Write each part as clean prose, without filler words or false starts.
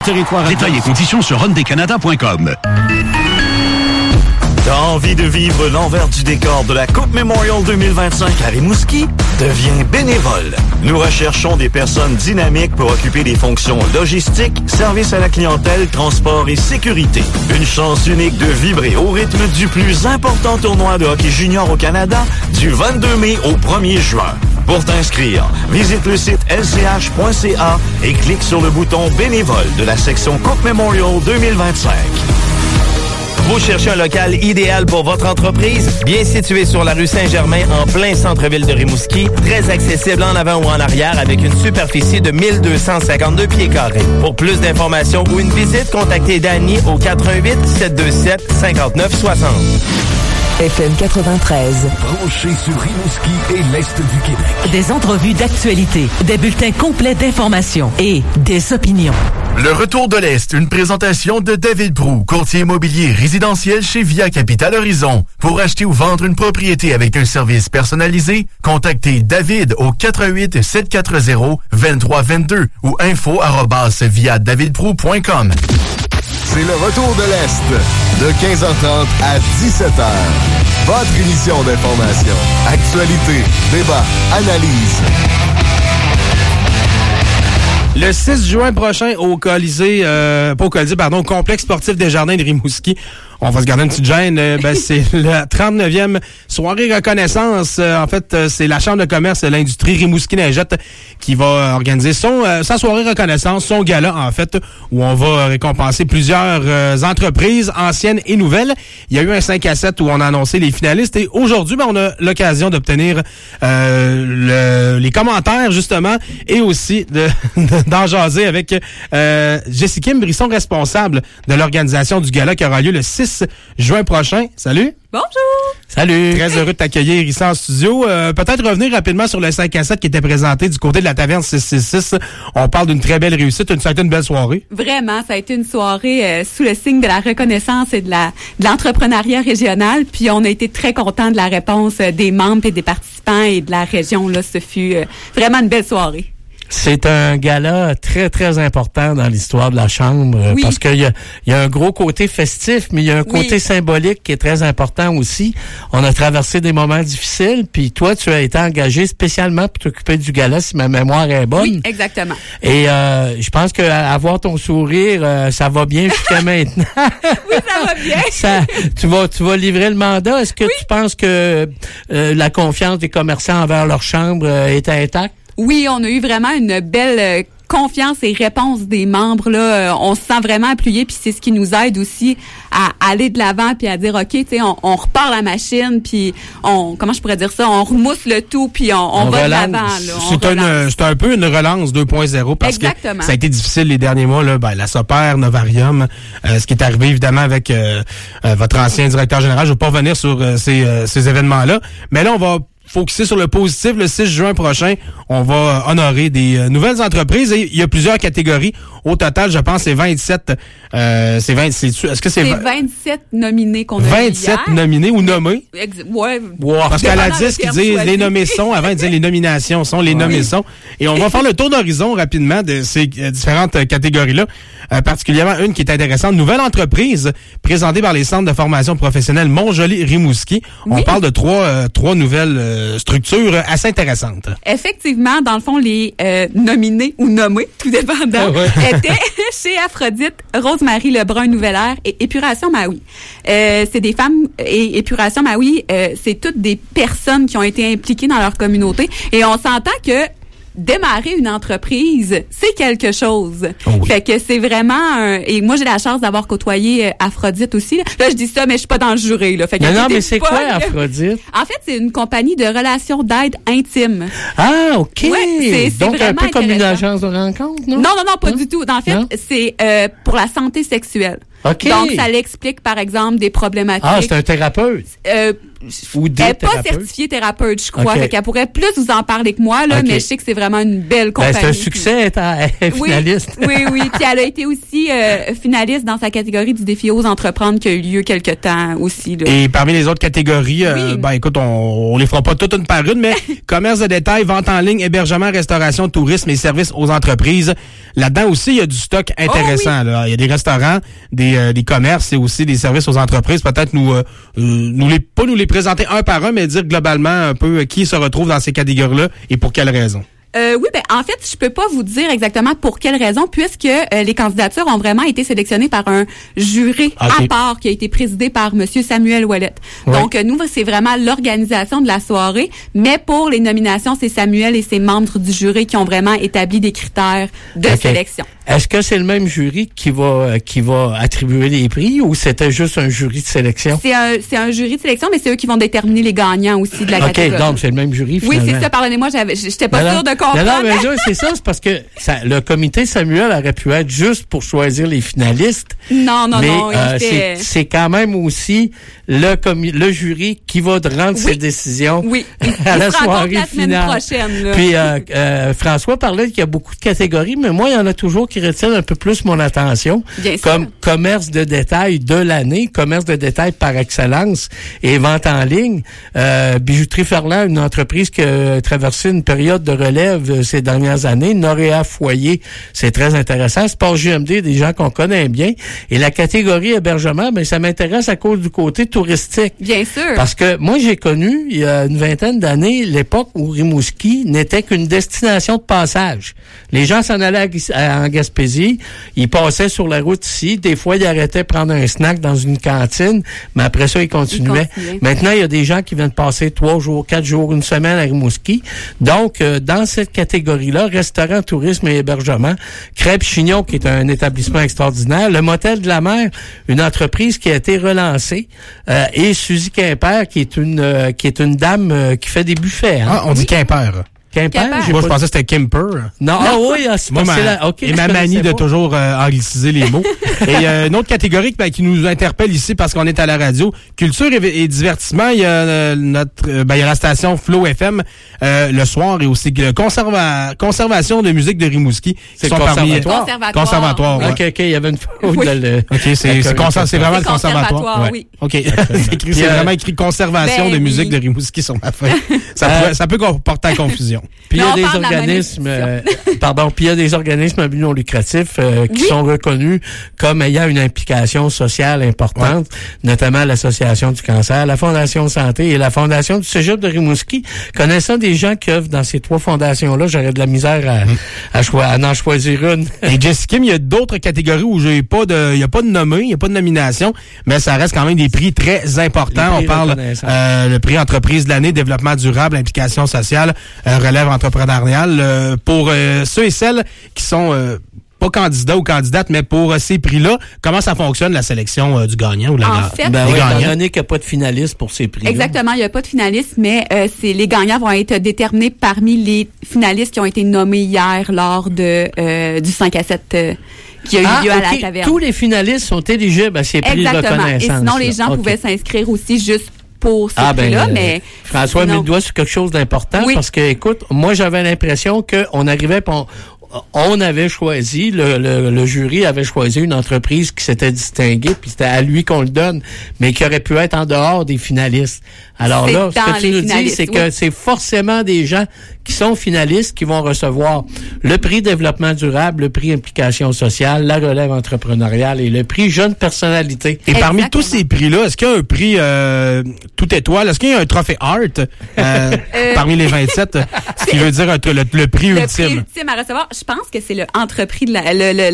Territoire. Détails et conditions sur hyundaicanada.com. T'as envie de vivre l'envers du décor de la Coupe Memorial 2025 à Rimouski? Deviens bénévole. Nous recherchons des personnes dynamiques pour occuper des fonctions logistiques, service à la clientèle, transport et sécurité. Une chance unique de vibrer au rythme du plus important tournoi de hockey junior au Canada du 22 mai au 1er juin. Pour t'inscrire, visite le site lch.ca et clique sur le bouton bénévole de la section Coupe Memorial 2025. Vous cherchez un local idéal pour votre entreprise? Bien situé sur la rue Saint-Germain, en plein centre-ville de Rimouski, très accessible en avant ou en arrière avec une superficie de 1252 pieds carrés. Pour plus d'informations ou une visite, contactez Danny au 418-727-5960. FM 93. Branché sur Rimouski et l'Est du Québec. Des entrevues d'actualité, des bulletins complets d'informations et des opinions. Le Retour de l'Est, une présentation de David Brou, courtier immobilier résidentiel chez Via Capital Horizon. Pour acheter ou vendre une propriété avec un service personnalisé, contactez David au 418-740-2322 ou info@viadavidbrou.com. C'est le Retour de l'Est, de 15h30 à 17h. Votre émission d'information, actualité, débat, analyse. Le 6 juin prochain au Colisée, au Complexe sportif des Jardins de Rimouski. On va se garder une petite gêne. C'est la 39e soirée reconnaissance. En fait, c'est la Chambre de commerce et de l'industrie Rimouski-Neigette qui va organiser sa soirée reconnaissance, son gala, en fait, où on va récompenser plusieurs entreprises anciennes et nouvelles. Il y a eu un 5 à 7 où on a annoncé les finalistes et aujourd'hui, on a l'occasion d'obtenir les commentaires, justement, et aussi d'en jaser avec Jessica Brisson, responsable de l'organisation du gala qui aura lieu le 6 juin prochain. Salut! Bonjour! Salut! Très heureux de t'accueillir ici en studio. Peut-être revenir rapidement sur le 5 à 7 qui était présenté du côté de la taverne 666. On parle d'une très belle réussite. Ça a été une belle soirée. Vraiment, ça a été une soirée sous le signe de la reconnaissance et de l'entrepreneuriat régional. Puis on a été très contents de la réponse des membres et des participants et de la région. Là, ce fut vraiment une belle soirée. C'est un gala très, très important dans l'histoire de la Chambre parce qu'il y a un gros côté festif, mais il y a un côté symbolique qui est très important aussi. On a traversé des moments difficiles, puis toi, tu as été engagé spécialement pour t'occuper du gala, si ma mémoire est bonne. Oui, exactement. Et je pense que avoir ton sourire, ça va bien jusqu'à maintenant. Oui, ça va bien. Tu vas livrer le mandat. Est-ce que tu penses que la confiance des commerçants envers leur Chambre est intacte? Oui, on a eu vraiment une belle confiance et réponse des membres. Là, on se sent vraiment appuyé, puis c'est ce qui nous aide aussi à aller de l'avant, puis à dire ok, tu sais, on repart la machine, puis on remousse le tout, puis on va de l'avant. C'est un peu une relance 2.0 parce que ça a été difficile les derniers mois. Là, la Soper, Novarium, ce qui est arrivé évidemment avec votre ancien directeur général. Je ne vais pas revenir sur ces événements-là, mais là on va focuser sur le positif. Le 6 juin prochain, on va honorer des nouvelles entreprises et il y a plusieurs catégories. Au total, je pense, c'est 27. Est-ce que c'est 27 nominés qu'on a 27 hier. Nominés ou nommés? Ouais. Parce qu'à la disque, ils disent les nommés sont. Avant, ils disaient les nominations sont, les nommés sont. Et on va faire le tour d'horizon rapidement de ces différentes catégories-là. Particulièrement une qui est intéressante. Nouvelle entreprise présentée par les centres de formation professionnelle Montjoly-Rimouski. On parle de trois nouvelles structures assez intéressantes. Effectivement, dans le fond, les nominés ou nommés, tout dépendant, étaient chez Aphrodite, Rosemary Lebrun Nouvelle-Air et Épuration Maui. C'est des femmes et Épuration Maui, c'est toutes des personnes qui ont été impliquées dans leur communauté et on s'entend que démarrer une entreprise, c'est quelque chose. Fait que c'est vraiment et moi j'ai la chance d'avoir côtoyé Aphrodite aussi. Là, je dis ça mais je suis pas dans le jury là. Fait que non, mais c'est quoi Aphrodite? En fait, c'est une compagnie de relations d'aide intime. Ah, OK. Ouais, c'est donc un peu comme une agence de rencontre, non? Non, pas du tout. En fait, c'est pour la santé sexuelle. OK. Donc, ça l'explique, par exemple, des problématiques. Ah, c'est un thérapeute. Ou des elle n'est pas thérapeutes? certifiée thérapeute, je crois. Okay. Fait qu'elle pourrait plus vous en parler que moi, là, Okay. mais je sais que c'est vraiment une belle compagnie. C'est un succès, elle est finaliste. Oui. Puis elle a été aussi finaliste dans sa catégorie du défi Ose entreprendre qui a eu lieu quelque temps aussi. Là. Et parmi les autres catégories, écoute, on les fera pas toutes une par une, mais commerce de détail, vente en ligne, hébergement, restauration, tourisme et services aux entreprises. Là-dedans aussi, il y a du stock intéressant. Là. Il y a des restaurants, des commerces et aussi des services aux entreprises. Peut-être nous les présenter un par un, mais dire globalement un peu qui se retrouve dans ces catégories-là et pour quelles raisons. Oui, en fait, je peux pas vous dire exactement pour quelle raison, puisque les candidatures ont vraiment été sélectionnées par un jury à part qui a été présidé par Monsieur Samuel Ouellette. Oui. Donc, nous, c'est vraiment l'organisation de la soirée, mais pour les nominations, c'est Samuel et ses membres du jury qui ont vraiment établi des critères de sélection. Est-ce que c'est le même jury qui va attribuer les prix ou c'était juste un jury de sélection? C'est un jury de sélection, mais c'est eux qui vont déterminer les gagnants aussi de la catégorie. OK, donc c'est le même jury, finalement. Oui, c'est ça. Pardonnez-moi, j'étais pas sûre de comprendre. Non, mais c'est ça, c'est parce que le comité Samuel aurait pu être juste pour choisir les finalistes. Non. C'est quand même aussi le jury qui va rendre ses décisions à la soirée finale. Prochaine, là. Puis François parlait qu'il y a beaucoup de catégories, mais moi, il y en a toujours qui retiennent un peu plus mon attention. Bien comme sûr. Commerce de détail de l'année, commerce de détail par excellence et vente en ligne. Bijouterie Ferland, une entreprise qui a traversé une période de relève ces dernières années. Noréa Foyer, c'est très intéressant. Sport JMD, des gens qu'on connaît bien. Et la catégorie hébergement, ça m'intéresse à cause du côté touristique. Bien sûr. Parce que moi, j'ai connu, il y a une vingtaine d'années, l'époque où Rimouski n'était qu'une destination de passage. Les gens s'en allaient en Gaspésie, ils passaient sur la route ici. Des fois, ils arrêtaient prendre un snack dans une cantine, mais après ça, ils continuaient. Maintenant, il y a des gens qui viennent passer 3 jours, 4 jours, une semaine à Rimouski. Donc, dans cette catégorie-là, restaurant, tourisme et hébergement, Crêpes Chignon, qui est un établissement extraordinaire, le Motel de la Mer, une entreprise qui a été relancée, et Suzy Quimper, qui est une dame qui fait des buffets. Hein? Ah, on dit Quimper. Quimper? Moi, je pensais que c'était Kimper. Non, c'est ma manie de toujours angliciser les mots. Et une autre catégorie qui nous interpelle ici parce qu'on est à la radio, culture et divertissement, il y a il y a la station Flow FM le soir et aussi conservation de musique de Rimouski. C'est le conservatoire. Conservatoire. Ouais. OK, il y avait une faute. C'est vraiment le conservatoire. Oui. OK. C'est vraiment écrit conservation de musique de Rimouski sur ma feuille. Ça peut porter à confusion. Puis il y a des organismes, puis il y a des organismes à but non lucratif qui sont reconnus comme ayant une implication sociale importante, notamment l'Association du cancer, la Fondation Santé et la Fondation du Cégep de Rimouski. Connaissant des gens qui œuvrent dans ces 3 fondations-là, j'aurais de la misère à en choisir une. Et Jessica, il y a d'autres catégories où il y a pas de nommé, il y a pas de nomination, mais ça reste quand même des prix très importants. On parle le prix entreprise de l'année, développement durable, implication sociale, relève entrepreneuriale. Pour ceux et celles qui sont pas candidats ou candidates, mais pour ces prix-là, comment ça fonctionne la sélection du gagnant ou de la fait, étant donné qu'il n'y a pas de finaliste pour ces prix-là. Exactement, il n'y a pas de finaliste, mais les gagnants vont être déterminés parmi les finalistes qui ont été nommés hier lors de du 5 à 7 qui a eu lieu à la taverne. Tous les finalistes sont éligibles à ces prix de reconnaissance. Et sinon, les gens pouvaient s'inscrire aussi juste pour ces prix-là, mais... François met le doigt sur quelque chose d'important parce que, écoute, moi, j'avais l'impression qu'on arrivait... On avait choisi, le jury avait choisi une entreprise qui s'était distinguée, puis c'était à lui qu'on le donne, mais qui aurait pu être en dehors des finalistes. Alors là, ce que tu nous dis, c'est que c'est forcément des gens qui sont finalistes qui vont recevoir le prix développement durable, le prix implication sociale, la relève entrepreneuriale et le prix jeune personnalité. Et parmi tous ces prix-là, est-ce qu'il y a un prix tout étoile? Est-ce qu'il y a un trophée Art parmi les 27? Ce qui veut dire le prix ultime. Le prix ultime à recevoir, je pense que c'est l'entreprise de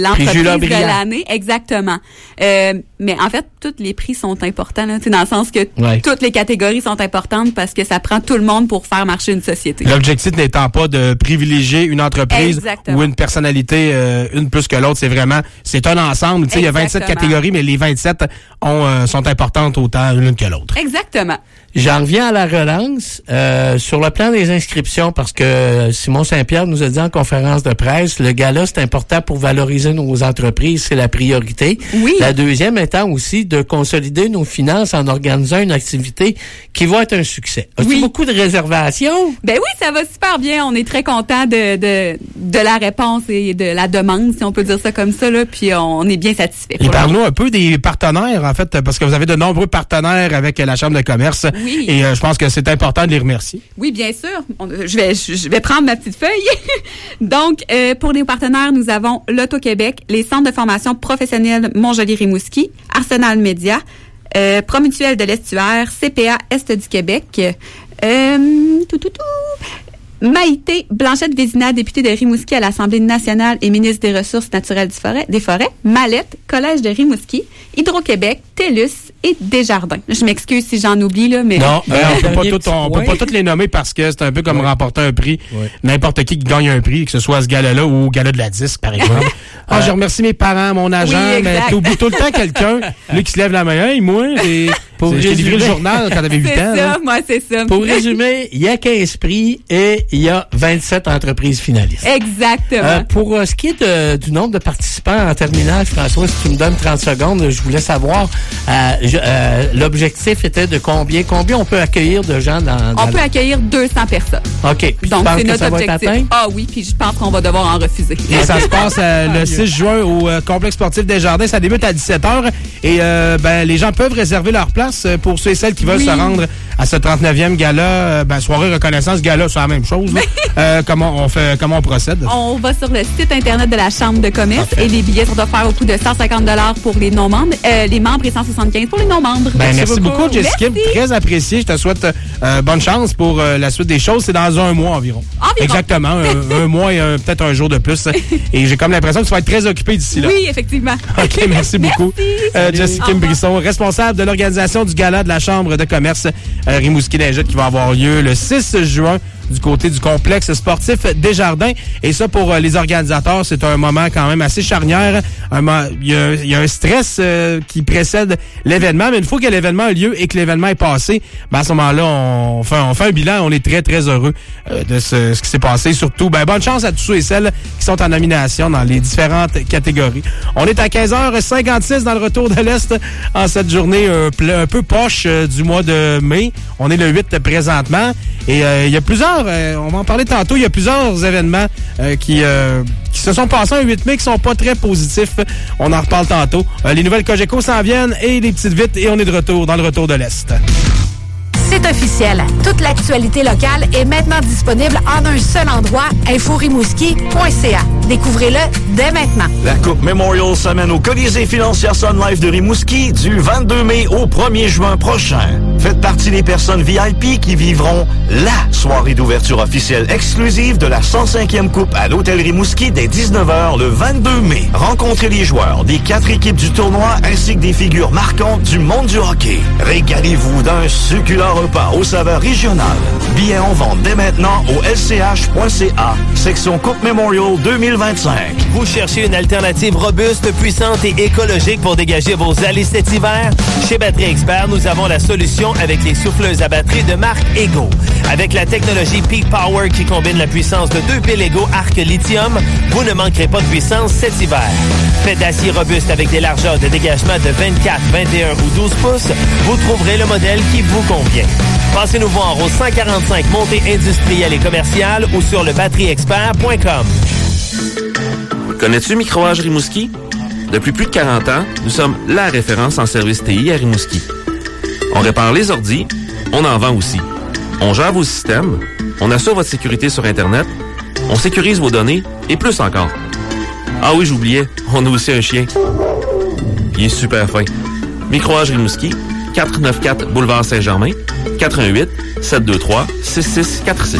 l'année. Exactement. Mais en fait, tous les prix sont importants, là, dans le sens que toutes les catégories sont importantes parce que ça prend tout le monde pour faire marcher une société. L'objectif n'étant pas de privilégier une entreprise ou une personnalité une plus que l'autre, c'est un ensemble. Il y a 27 catégories, mais les 27 sont importantes autant l'une que l'autre. Exactement. J'en reviens à la relance. Sur le plan des inscriptions, parce que Simon Saint-Pierre nous a dit en conférence de presse, le gala, c'est important pour valoriser nos entreprises, c'est la priorité. Oui. La deuxième étant aussi de consolider nos finances en organisant une activité qui va être un succès. As-tu beaucoup de réservations? Ben oui, ça va super bien. On est très content de la réponse et de la demande, si on peut dire ça comme ça, là, puis on est bien satisfait. Et parle-nous un peu des partenaires, en fait, parce que vous avez de nombreux partenaires avec la Chambre de commerce. Oui. Et je pense que c'est important de les remercier. Oui, bien sûr. Je vais prendre ma petite feuille. Donc, pour les partenaires, nous avons l'Auto-Québec, les centres de formation professionnelle Montjoly-Rimouski, Arsenal Média, Promutuel de l'Estuaire, CPA Est du Québec, Maïté Blanchette-Vézina, députée de Rimouski à l'Assemblée nationale et ministre des Ressources naturelles des Forêts, Mallette, Collège de Rimouski, Hydro-Québec, TELUS et Desjardins. Je m'excuse si j'en oublie, là, mais... Non, on peut pas toutes les nommer parce que c'est un peu comme remporter un prix. Ouais. N'importe qui gagne un prix, que ce soit ce gala-là ou au gala de la disque, par exemple. Je remercie mes parents, mon agent, mais t'oublies tout le temps quelqu'un, lui qui se lève la main. Hey, moi, j'ai livré le journal quand t'avais 8 ans. C'est ça, là. Moi, c'est ça. Pour résumer, il y a 15 prix et il y a 27 entreprises finalistes. Exactement. Pour ce qui est du nombre de participants en terminale, François, si tu me donnes 30 secondes, je voulais savoir, l'objectif était de combien on peut accueillir de gens On peut accueillir 200 personnes. OK. Puis donc, c'est notre objectif. Ah oui, puis je pense qu'on va devoir en refuser. Et ça se passe le 6 juin au complexe sportif Desjardins. Ça débute à 17h. Et les gens peuvent réserver leur place pour ceux et celles qui veulent se rendre à ce 39e gala. Soirée reconnaissance gala, c'est la même chose. Comment on procède? On va sur le site Internet de la Chambre de commerce. Parfait. Et les billets sont offerts au coût de 150 $ pour les non-membres. Les membres et 175 pour les non-membres. Merci beaucoup, Jessica. Très apprécié. Je te souhaite bonne chance pour la suite des choses. C'est dans un mois environ. Exactement. un mois et peut-être un jour de plus. Et j'ai comme l'impression que tu vas être très occupé d'ici là. Oui, effectivement. OK, merci beaucoup. Jessica Brisson, responsable de l'organisation du gala de la Chambre de commerce Rimouski-Lingette qui va avoir lieu le 6 juin du côté du complexe sportif Desjardins. Et ça, pour les organisateurs, c'est un moment quand même assez charnière. Il y a un stress qui précède l'événement, mais une fois que l'événement a lieu et que l'événement est passé, à ce moment-là, on fait un bilan. On est très, très heureux de ce qui s'est passé. Surtout, bonne chance à tous ceux et celles qui sont en nomination dans les différentes catégories. On est à 15h56 dans le retour de l'Est en cette journée un peu poche du mois de mai. On est le 8 présentement. Et il y a plusieurs, on va en parler tantôt, il y a plusieurs événements qui se sont passés un 8 mai qui sont pas très positifs. On en reparle tantôt. Les nouvelles Cogeco s'en viennent et les petites vites et on est de retour dans le retour de l'Est. C'est officiel. Toute l'actualité locale est maintenant disponible en un seul endroit, inforimouski.ca. Découvrez-le dès maintenant. La Coupe Memorial s'amène au Colisée financière Sun Life de Rimouski du 22 mai au 1er juin prochain. Faites partie des personnes VIP qui vivront la soirée d'ouverture officielle exclusive de la 105e Coupe à l'Hôtel Rimouski dès 19h le 22 mai. Rencontrez les joueurs des 4 équipes du tournoi ainsi que des figures marquantes du monde du hockey. Régalez-vous d'un succulent repas aux saveurs régionales. Billets en vente dès maintenant au lch.ca, section Coupe Memorial 2025. Vous cherchez une alternative robuste, puissante et écologique pour dégager vos allées cet hiver? Chez Batterie Expert, nous avons la solution avec les souffleuses à batterie de marque Ego. Avec la technologie Peak Power qui combine la puissance de 2 piles Ego Arc Lithium, vous ne manquerez pas de puissance cet hiver. Fait d'acier robuste avec des largeurs de dégagement de 24, 21 ou 12 pouces, vous trouverez le modèle qui vous convient. Passez-nous voir au 145 Montée industrielle et commerciale ou sur le batterieexpert.com. Connais-tu Microage Rimouski? Depuis plus de 40 ans, nous sommes la référence en service TI à Rimouski. On répare les ordis, on en vend aussi. On gère vos systèmes, on assure votre sécurité sur Internet, on sécurise vos données et plus encore. Ah oui, j'oubliais, on a aussi un chien. Il est super fin. Microage Rimouski, 494 Boulevard Saint-Germain, 88 723 6646.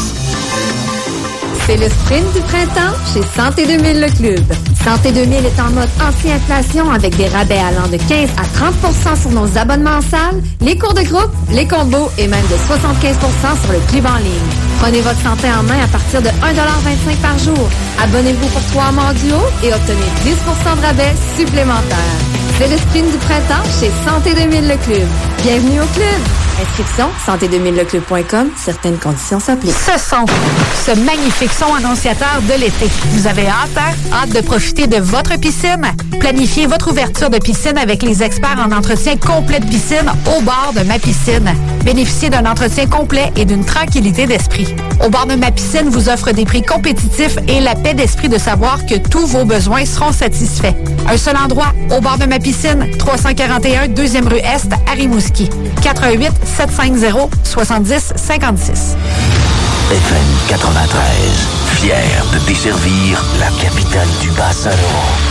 C'est le sprint du printemps chez Santé 2000 le Club. Santé 2000 est en mode anti-inflation avec des rabais allant de 15 à 30 sur nos abonnements en salle, les cours de groupe, les combos et même de 75 sur le club en ligne. Prenez votre santé en main à partir de 1,25 $ par jour. Abonnez-vous pour 3 mois duo et obtenez 10 de rabais supplémentaires. C'est le sprint du printemps chez Santé 2000 le Club. Bienvenue au club! Inscription, santé2000leclub.com. Certaines conditions s'appliquent. Ce magnifique son annonciateur de l'été. Vous avez hâte, hein? Hâte de profiter de votre piscine? Planifiez votre ouverture de piscine avec les experts en entretien complet de piscine au bord de Ma Piscine. Bénéficiez d'un entretien complet et d'une tranquillité d'esprit. Au bord de Ma Piscine vous offre des prix compétitifs et la paix d'esprit de savoir que tous vos besoins seront satisfaits. Un seul endroit, au bord de Ma Piscine, 341 2e rue Est à Rimouski. 88 750 70 56. FM 93, fier de desservir la capitale du Bas-Saint-Laurent.